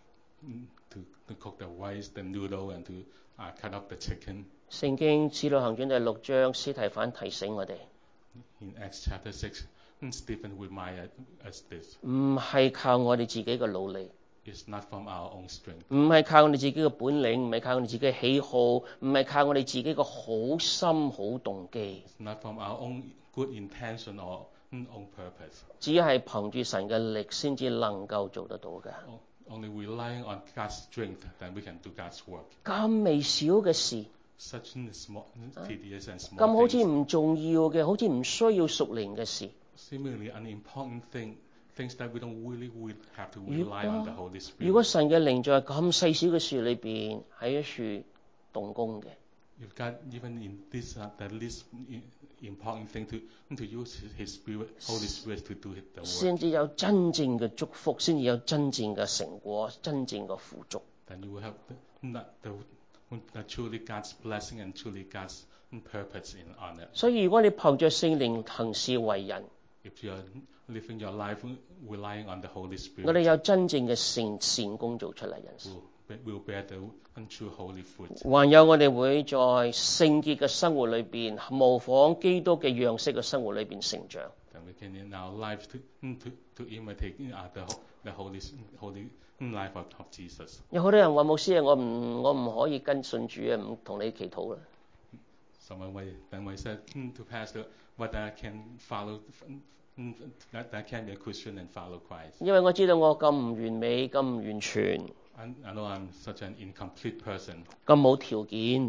To cook the rice, the noodle, and to cut up the chicken.
聖經《使徒行傳》第6章，司提反提醒我哋，
In Acts chapter 6, Stephen reminded us this.
唔係靠我哋自己嘅努力，
It's not from our own strength.
唔係靠我哋自己嘅本領，唔係靠我哋自己嘅喜好，唔係靠我哋自己嘅好心好動機，
It's not from our own good intention or own purpose.
只係憑住神嘅力先至能夠做得到嘅。
Only relying on God's strength, then we can do God's work.
咁微小嘅事，
Such small, tedious and
咁
small
好似
things,
唔重要嘅，好似唔需要屬靈嘅事。
seemingly unimportant things that we don't really have to rely on the Holy
如果
Spirit.
神嘅靈在咁細小嘅事裏邊喺一處動工嘅，
If God, even in this, the least important thing to use His Spirit, Holy Spirit to do the work,
先至有真正嘅祝福，先至有真正嘅成果，真正嘅富足。
then you will have the truly God's blessing and truly God's purpose on it.
所以如果你憑着聖靈行事為人，
If you're living your life relying on the Holy
我哋
Spirit,
有真正嘅善工做出嚟人生。
will bear the true holy fruit.
還有我哋會在聖潔嘅生活裏邊，模仿基督嘅樣式嘅生活裏邊成長。
Then we can in our lives to imitate the holy life of Jesus.
有好多人話牧師啊，我唔可以跟信主啊，唔同你祈禱啦。
Someone then said to Pastor, whether I can follow, that I can be a Christian and follow Christ.
因為我知道我咁唔完美，咁唔完全，
I know I'm such an incomplete person.
咁冇條件。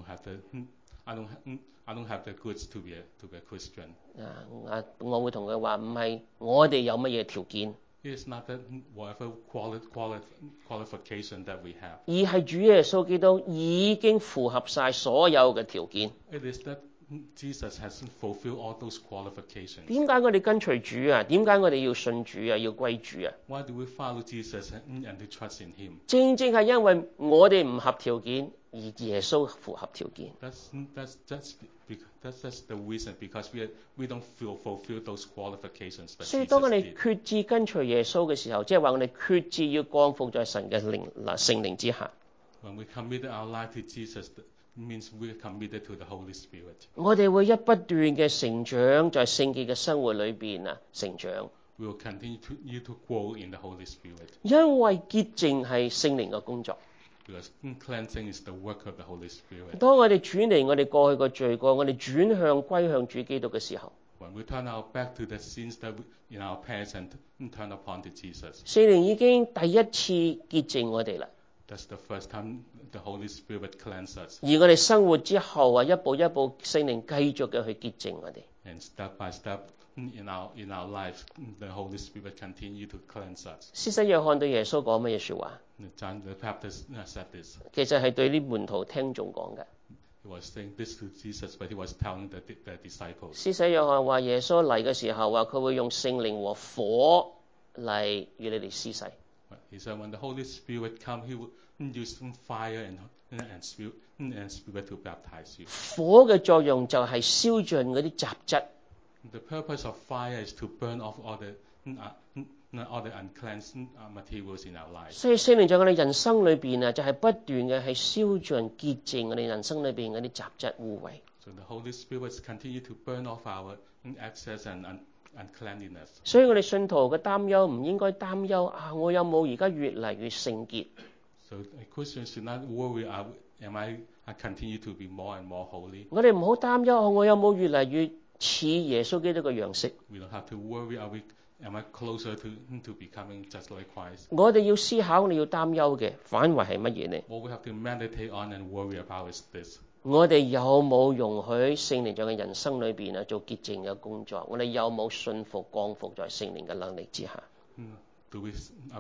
I don't have the goods to be a Christian.
我會同佢話唔係我哋有乜嘢條件，
It is not that whatever qualification that we have.
而係主耶穌基督已經符合晒所有嘅條件。
It is that Jesus hasn't fulfilled all those qualifications.
點解我哋跟隨主啊？點解我哋要信主啊？要歸主啊？
Why do we follow Jesus and to trust in Him?
正正係因為我哋唔合條件，而耶穌符合條件。
That's just the reason, because we don't fulfill those qualifications. But
所以
Jesus
當我哋
did.
決志跟隨耶穌嘅時候，即係話我哋決志要降服在神嘅聖靈之下。
When we committed our life to Jesus, it means we're committed to the Holy Spirit.
我哋會不斷嘅成長，在聖潔嘅生活裏邊啊成長，
We will continue to grow in the Holy Spirit,
因為潔淨係聖靈嘅工作。
because cleansing is the work of the Holy Spirit.
當我哋轉離我哋過去嘅罪過，我哋轉向歸向主基督嘅時候，
When we turn our back to the sins that in our past and turn upon to Jesus,
聖靈已經第一次潔淨我哋啦。
that's the first time the Holy Spirit cleanses us.
而我哋生活之後啊，一步一步聖靈繼續嘅去潔淨我哋。
And step by step in our life, the Holy Spirit continue to cleanse us.
施洗約翰對耶穌講乜嘢説話？
John the Baptist said this.
其實係對啲門徒聽眾講嘅。
he was saying this to Jesus, but he was telling the disciples.
施洗約翰話耶穌嚟嘅時候話佢會用聖靈和火嚟與你哋施洗。
He said when the Holy Spirit come, he will use fire and spirit to baptize you.
火嘅作用就係燒盡嗰啲雜質。
The purpose of fire is to burn off all the uncleansed materials in our lives.
所以聖靈在我哋人生裏邊啊，就係不斷嘅係燒盡潔淨我哋人生裏邊嗰啲雜質污穢。
So the Holy Spirit continue to burn off our excess and uncleanliness.
所以我哋信徒嘅擔憂唔應該擔憂啊，我有冇而家越嚟越聖潔？
So a Christian should not worry, am I continue to be more and more holy?
我哋唔好擔憂我有冇越嚟越似耶穌基督嘅樣式？
We don't have to worry, am I closer to becoming just like Christ?
我哋要思考，我哋要擔憂嘅反為係乜嘢呢？
What we have to meditate on and worry about is this.
我哋有冇容許聖靈在嘅人生裏邊啊做潔淨嘅工作？我哋有冇信服降服在聖靈嘅能力之下？
Do we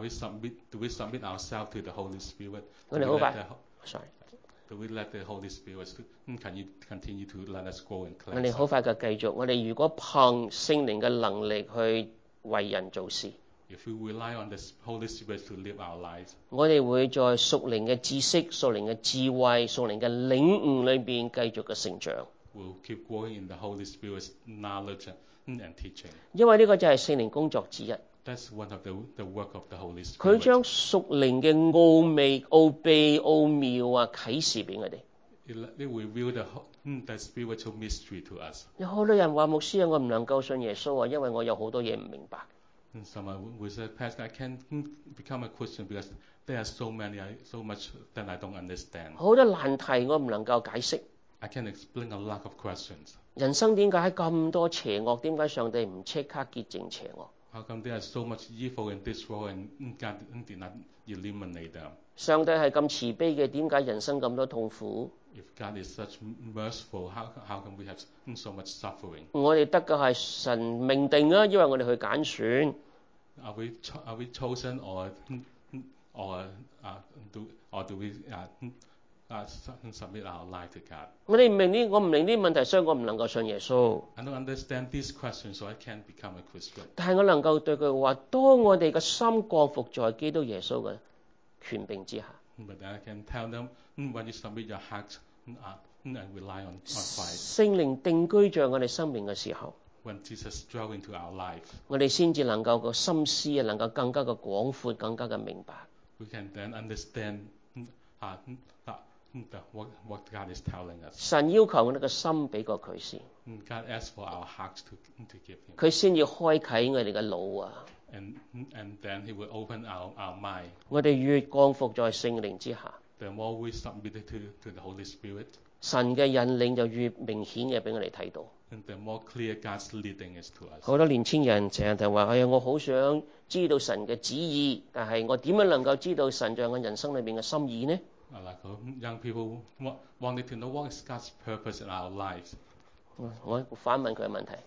submit ourselves to the Holy Spirit?
我哋好快，sorry，
Do we let the Holy Spirit continue to let us grow and
我哋
cleanse
好
us?
快嘅繼續。我哋如果憑聖靈嘅能力去為人做事，
If we rely on the Holy Spirit to live our lives,
我哋會在屬靈嘅知識、屬靈嘅智慧、屬靈嘅領悟裏邊繼續嘅成長。
we'll keep growing in the Holy Spirit's knowledge and teaching.
因為呢個就係聖靈工作之一。
That's one of the work of the Holy
佢
Spirit.
將屬靈嘅奧秘、奧秘、奧妙啊啟示俾我哋。
It will reveal the spiritual mystery to us.
有好多人話牧師啊，我唔能夠信耶穌啊，因為我有好多嘢唔明白。
And someone will say, Pastor, I can't become a Christian because there are so much that I don't understand.
好多難題我唔能夠解釋。
I can't explain a lot of questions.
人生點解咁多邪惡？點解上帝唔即刻潔淨邪惡？
How come there is so much evil in this world and God did not eliminate them?
上帝係咁慈悲嘅，點解人生咁多痛苦？
If God is such merciful, how come we have so much suffering?
我哋得嘅係神命定啊，因為我哋去揀選。
Are we chosen or do we submit our life to God?
我哋唔明呢，我唔明呢啲問題，所以我唔能夠信耶穌。
I don't understand these questions, so I can't become a Christian.
但係我能夠對佢話：當我哋嘅心降服在基督耶穌嘅權柄之下，
But I can tell them when you submit your heart and rely on Christ.
聖靈定居在我哋生命嘅時候，
When Jesus drove into our life,
我哋先至能夠個心思啊，能夠更加嘅廣闊，更加嘅明白。
we can then understand what God is telling us.
神要求我哋嘅心俾過佢先，
God asks for our hearts to give Him.
佢先要開啟我哋嘅腦啊！
And then He will open our mind.
我哋越降服在聖靈之下，
The more we submit it to the Holy Spirit,
神嘅引領就越明顯嘅俾我哋睇到。
and the more clear God's leading is to us.
好多年青人成日就話：哎呀，我好想知道神嘅旨意，但係我點樣能夠知道神在我人生裏邊嘅心意呢？
Like young people wanted to know what is God's purpose in our lives.
我反問佢嘅問題，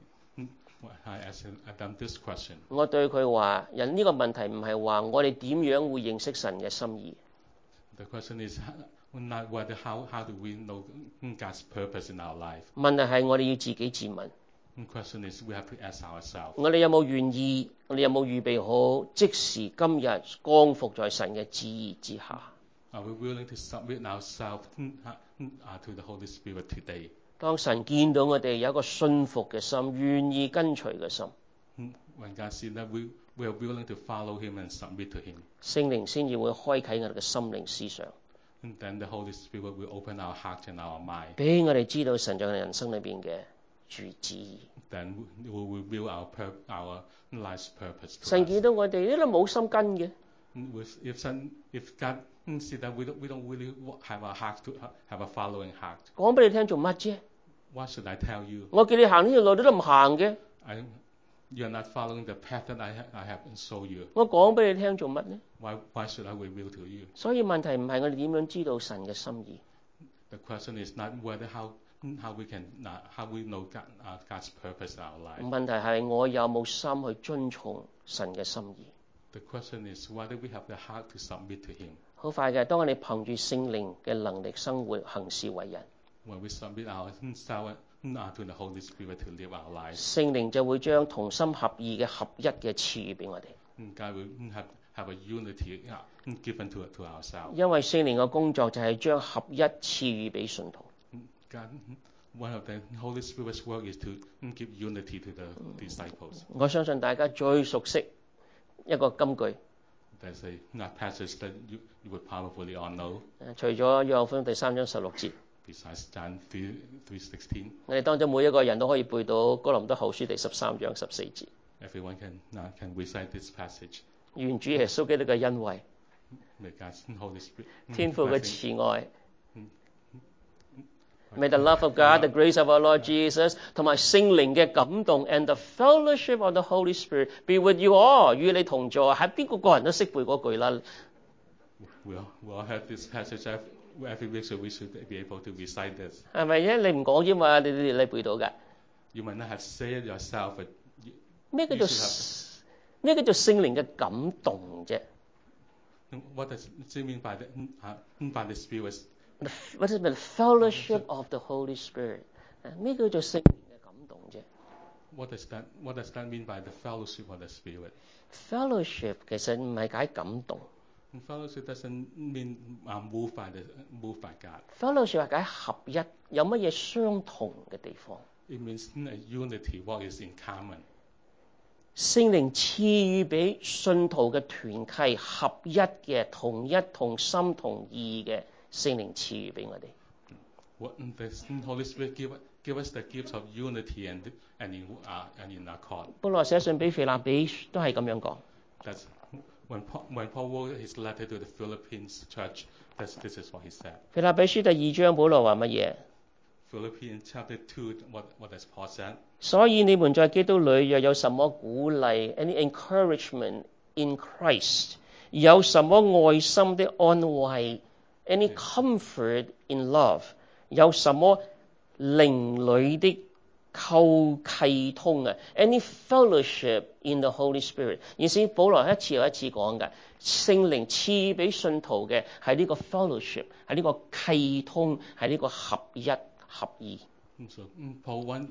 I asked them this question.
我對佢話：人呢個問題唔係話我哋點樣會認識神嘅心意，
The question is not whether how do we know God's purpose in our life.
問題係我哋要自己自問。
The question is we have to ask ourselves.
我哋有冇願意？我哋有冇預備好？即時今日降服在神嘅旨意之下。
Are we willing to submit ourselves to the Holy Spirit today?
當神見到我哋有一個信服嘅心，願意跟隨嘅心，
When God sees that we are willing to follow Him and submit to Him,
聖靈先至會開啟我哋嘅心靈思想，
and then the Holy Spirit will open our heart and our mind.
俾我哋知道神在我哋人生裏邊嘅旨意。
Then it will reveal our life's purpose to
神
us.
見到我哋呢都冇心跟嘅，
If God sees that we don't really have a heart to have a following heart,
講俾你聽做乜啫？
what should I tell you?
我叫你行呢條路你都唔行嘅，
You're not following the path that I have shown you.
我講俾你聽做乜呢？
Why should I reveal to you?
所以問題唔係我哋點樣知道神嘅心意，
The question is not whether how we know God's purpose in our life.
問題係我有冇心去遵從神嘅心意。
The question is whether we have the heart to submit to Him.
好快嘅，當我哋憑住聖靈嘅能力生活行事為人，
when we submit ourselves to the Holy Spirit to live our lives,
聖靈就會將同心合意嘅合一嘅賜予俾我哋。
God will have a unity given to ourselves.
因為聖靈嘅工作就係將合一賜予俾信徒。
God, one of the Holy Spirit's work is to give unity to the disciples.
我相信大家最熟悉一個金句，
There's a passage that you would probably all know,
除咗約翰福音第3章16節，
besides John 3:16.
我哋當中每一個人都可以背到哥林多後書第13章14節。
Everyone can recite this passage.
願主耶穌基督嘅恩惠、
May God's Holy Spirit,
天父嘅慈愛、May the love of God, the grace of our Lord Jesus 同埋聖靈嘅感動 and the fellowship of the Holy Spirit be with you all 與你同在。係邊個人都識背嗰句啦。
We all have this passage every week, so we should be able to recite this.
係咪啫？你唔講啫嘛，你背到㗎。
You might not have said it yourself, but
咩叫做聖靈嘅感動啫？
what does it mean by the Spirit?
What is the fellowship of the Holy Spirit？ 咩叫做聖靈嘅感動啫
What does that mean by the fellowship of the Spirit?
？Fellowship 其實唔係解感動
Fellowship doesn't mean moved by God.
，Fellowship 係解合一，有乜嘢相同嘅地方？
It means a unity, what is in common.
聖靈賜予俾信徒嘅團契合一嘅同一同心同意嘅聖靈賜予俾我哋。
What the Holy Spirit give us the gifts of unity and in accord.
保羅寫信俾腓立比都係咁樣講。
That's when Paul wrote his letter to the Philippines church. This is what he said.
腓立比書第2章保羅話乜嘢？
Philippians chapter 2. What does Paul say?
所以你們在基督裏若有什麼鼓勵 ，any encouragement in Christ， 有什麼愛心的安慰 ，any comfort in love， 有什麼靈裏的契通啊 ，any fellowship in the Holy Spirit。而是保羅一次又一次講嘅，聖靈賜俾信徒嘅係呢個 fellowship， 係呢個契通，係呢個合一合意。
So Paul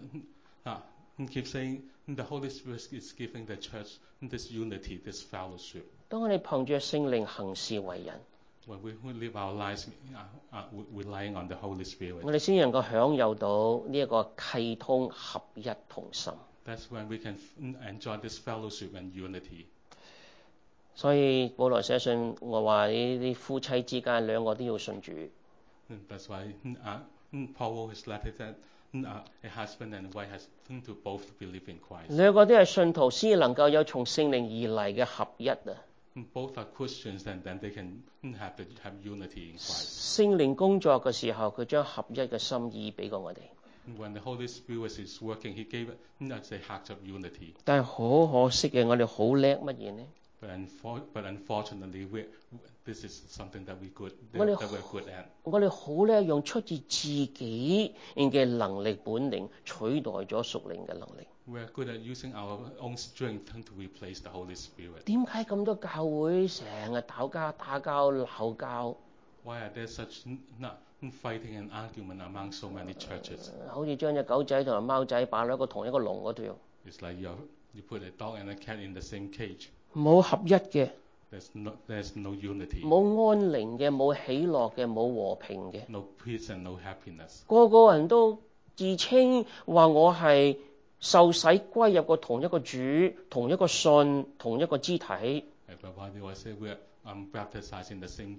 keeps saying the Holy Spirit is giving the church this unity, this fellowship.
當我哋憑著聖靈行事為人，
When we live our lives relying on the Holy Spirit,
我哋先能夠享有到呢一個契通合一同心。
that's when we can enjoy this fellowship and unity.
所以保羅寫信我話呢啲夫妻之間兩個都要信主。
That's why Paul wrote his letter that a husband and wife has to both believe in Christ.
兩個都係信徒，先能夠有從聖靈而嚟嘅合一啊！
Both are Christians, and then they can have unity in Christ.
聖靈工作嘅時候，佢將合一嘅心意俾過我哋。
When the Holy Spirit is working, He gave us a heart of unity.
但係好可惜嘅，我哋好叻乜嘢呢？
But unfortunately, this is something that we're good at.
我哋好叻用出自自己嘅能力本領取代咗屬靈嘅能力。
We're good at using our own strength to replace the Holy Spirit.
點解咁多教會成日打交鬧交？
Why are there such fighting and argument among so many churches?
好似將隻狗仔同埋貓仔擺喺同一個籠嗰度，
It's like you put a dog and a cat in the same cage.
冇合一嘅，
There's no unity,
冇安寧嘅，冇喜樂嘅，冇和平嘅。
no peace and no happiness.
個個人都自稱話我係受洗歸入過同一個主、同一個信、同一個肢體。
Everybody will say we're baptized in the same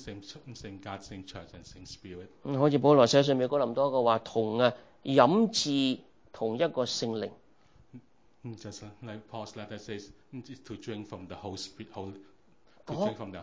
God, same church, and same Spirit.
好似保羅寫信俾哥林多個話，飲自同一個聖靈。
Just like Paul's letter says, to drink from the whole Spirit, to drink from the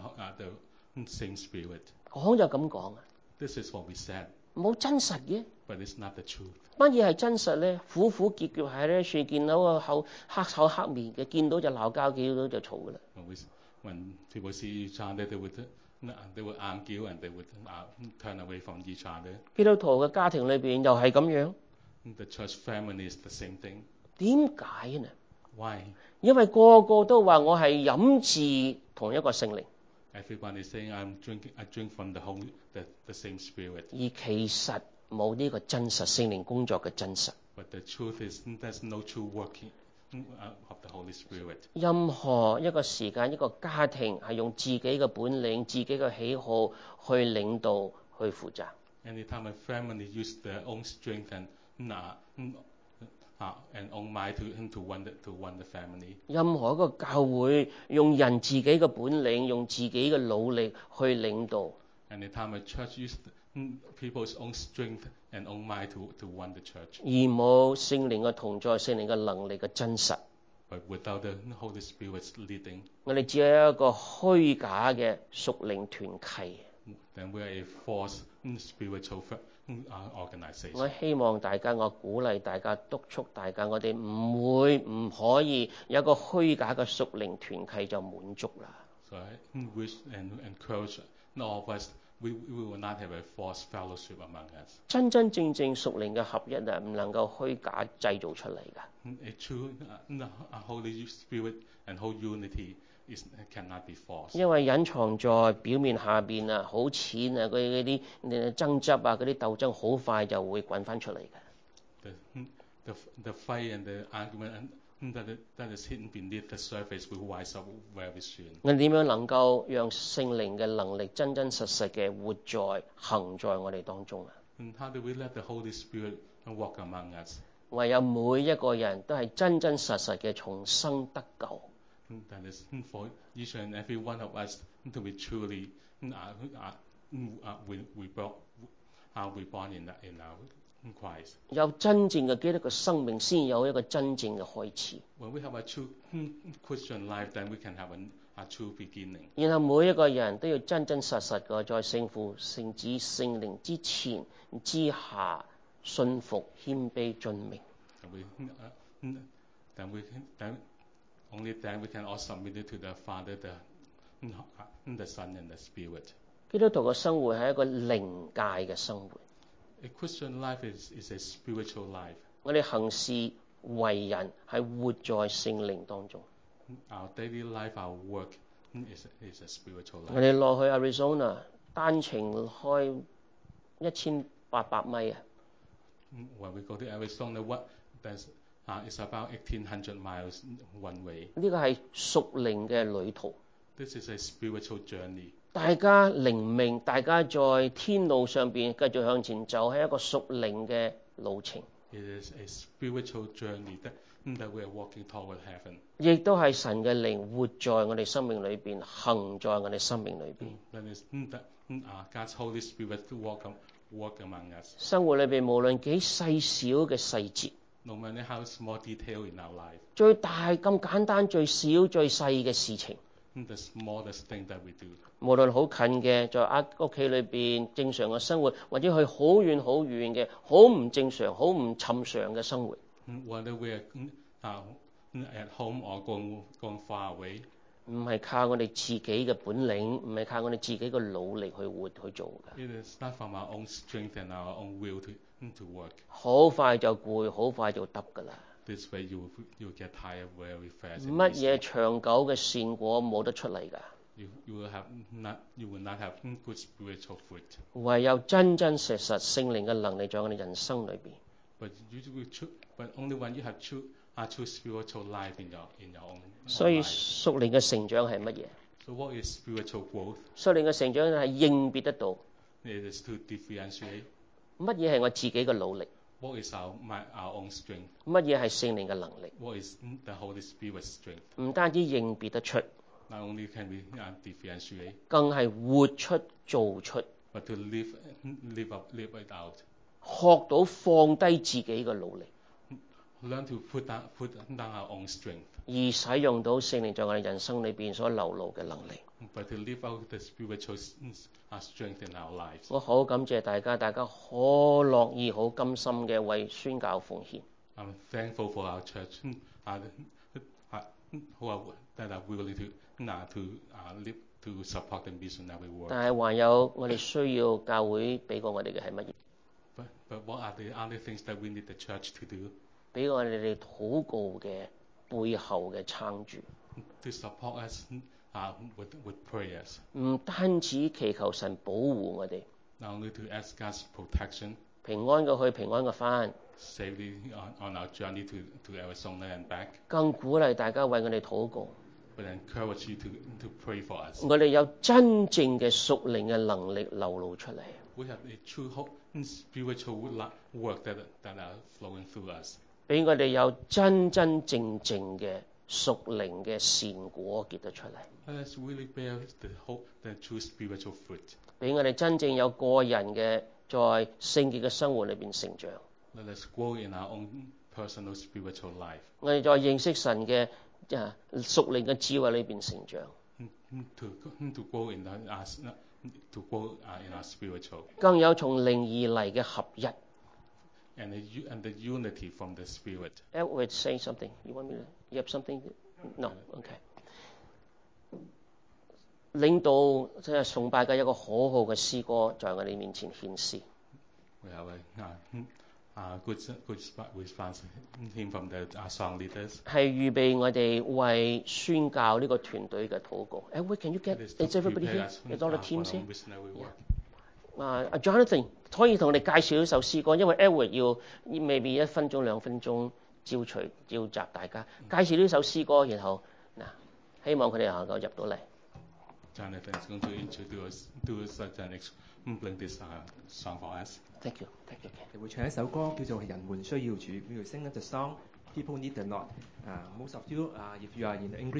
same Spirit.
講就咁講啊，
This is what we said,
冇真實嘅。
but it's not the truth.
乜嘢係真實咧？苦苦結結喺呢處，見到個黑口黑面嘅，見到就鬧交，見到就嘈噶啦。
When people see each other, they would argue and they would turn away from each other.
基督徒嘅家庭裏邊又係咁樣。
The church family is the same thing.
點解呢？
Why?
因為個個都話我係飲自同一個聖靈，
Everybody is saying I drink from the same Spirit.
而其實冇呢個真實聖靈工作嘅真實。
But the truth is, there's no true working of the Holy Spirit.
任何一個時間，一個家庭係用自己嘅本領、自己嘅喜好去領導、去負責。
Anytime a family use their own strength and own mind to run the family.
任何一個教會用人自己嘅本領、用自己嘅努力去領導，
Anytime a church use people's own strength and own mind to run the church.
而冇聖靈嘅同在、聖靈嘅能力嘅真實，
But without the Holy Spirit's leading,
我哋只係一個虛假嘅屬靈團契。
then we are a false spiritual organization.
我希望大家，我鼓勵大家，督促大家，我哋唔可以有一個虛假嘅屬靈團契就滿足啦。
So I wish and encourage all of us, we will not have a false fellowship among us.
真真正正屬靈嘅合一啊，唔能夠虛假製造出嚟㗎。
A true Holy Spirit and whole unity cannot be false.
因為隱藏在表面下邊啊，好淺啊，嗰啲爭執啊，嗰啲鬥爭好快就會滾翻出嚟嘅。
The fight and the argument that is hidden beneath the surface will rise up very soon.
我哋點樣能夠讓聖靈嘅能力真真實實嘅活在行在我哋當中啊？
And how do we let the Holy Spirit walk among us?
唯有每一個人都係真真實實嘅重生得救。
That is for each and every one of us to be truly reborn in Christ.
有真正嘅基督嘅生命，先有一個真正嘅開始。
When we have a true Christian life, then we can have a true beginning.
然後每一個人都要真真實實嘅在聖父、聖子、聖靈之前之下信服、謙卑、遵命。
Only then we can all submit it to the Father, the Son, and the Spirit.
基督徒嘅生活係一個靈界嘅生活。
A Christian life is a spiritual life.
我哋行事為人係活在聖靈當中。
Our daily life, our work is a spiritual
我
life.
哋落去 Arizona 單程開1800米啊！
When we go to Arizona, it's about 1,800 miles one way.
呢個係屬靈嘅旅途。
This is a spiritual journey.
大家靈命，大家在天路上邊繼續向前走，係一個屬靈嘅路程。
It is a spiritual journey that we are walking toward heaven.
亦都係神嘅靈活在我哋生命裏邊，行在我哋生命裏邊。
That is God's Holy Spirit to walk among us.
生活裏邊無論幾細小嘅細節，
No matter how small detail in our life,
最大咁簡單、最小最細嘅事情，
the smallest thing that we do,
無論好近嘅，在屋企裏邊正常嘅生活，或者去好遠好遠嘅好唔正常、好唔尋常嘅生活，
whether we are at home or going far away,
唔係靠我哋自己嘅本領，唔係靠我哋自己嘅努力去做㗎。
it is not from our own strength and our own will to work.
好快就攰，好快就得㗎啦。
This way you get tired very fast.
乜嘢長久嘅善果冇得出嚟㗎？
You will not have good spiritual fruit.
唯有真真實實聖靈嘅能力在我哋人生裏邊。
But only when you have true spiritual life in your own
所以
life.
屬靈嘅成長係乜嘢？
So what is spiritual growth?
屬靈嘅成長係認別得到
It is to differentiate
乜嘢係我自己嘅努力，
what is our own strength,
乜嘢係聖靈嘅能力。
what is the Holy Spirit's strength.
唔單止認別得出，
Not only can we differentiate,
更係活出做出，
but to live it out.
學到放低自己嘅努力，
Learn to put down our own strength,
而使用到聖靈在我哋人生裏邊所流露嘅能力。
but to live out the spiritual strength in our lives.
我好感謝大家，大家好樂意、好甘心嘅為宣教奉獻。
I'm thankful for our church that are willing to support the missionary work.
但係還有我哋需要教會俾過我哋嘅係乜嘢？
But what are the other things that we need the church to do?
俾我哋禱告嘅背後嘅撐住，
To support us with prayers.
唔單止祈求神保護我哋，
Not only to ask God's protection,
平安嘅去，平安嘅翻。
safely on our journey to Arizona and back.
更鼓勵大家為我哋禱告。
But encourage you to pray for us.
我哋有真正嘅屬靈嘅能力流露出嚟。
We have a true hope and spiritual work that are flowing through us.
俾我哋有真真正正嘅屬靈嘅善果結得出嚟。
Let us really bear the hope, the true spiritual fruit.
俾我哋真正有個人嘅在聖潔嘅生活裏邊成長。
Let us grow in our own personal spiritual life.
我哋在認識神嘅屬靈嘅智慧裏邊成長。
To grow in our spiritual.
更有從靈而嚟嘅合一。
And the unity from the Spirit.
Edward say something. You want me to? You have something? No. Okay. 領導即係崇拜嘅一個好好嘅詩歌，在我哋面前顯示。
We have a good response from the song leaders.
係預備我哋為宣教呢個團隊嘅禱告。Edward, can you get? Is everybody here? Is all the teams here? Jonathan 可以同我哋介紹呢首詩歌，因為 Edward 要未必1分鐘2分鐘召集大家介紹呢首詩歌，然後希望佢哋能夠入到嚟。
Jonathan is going to introduce such an bring this song for us.
Thank you.
佢會唱一首歌叫做《人們需要主》，we will sing the song People Need the Lord. Most of you, if you are in the English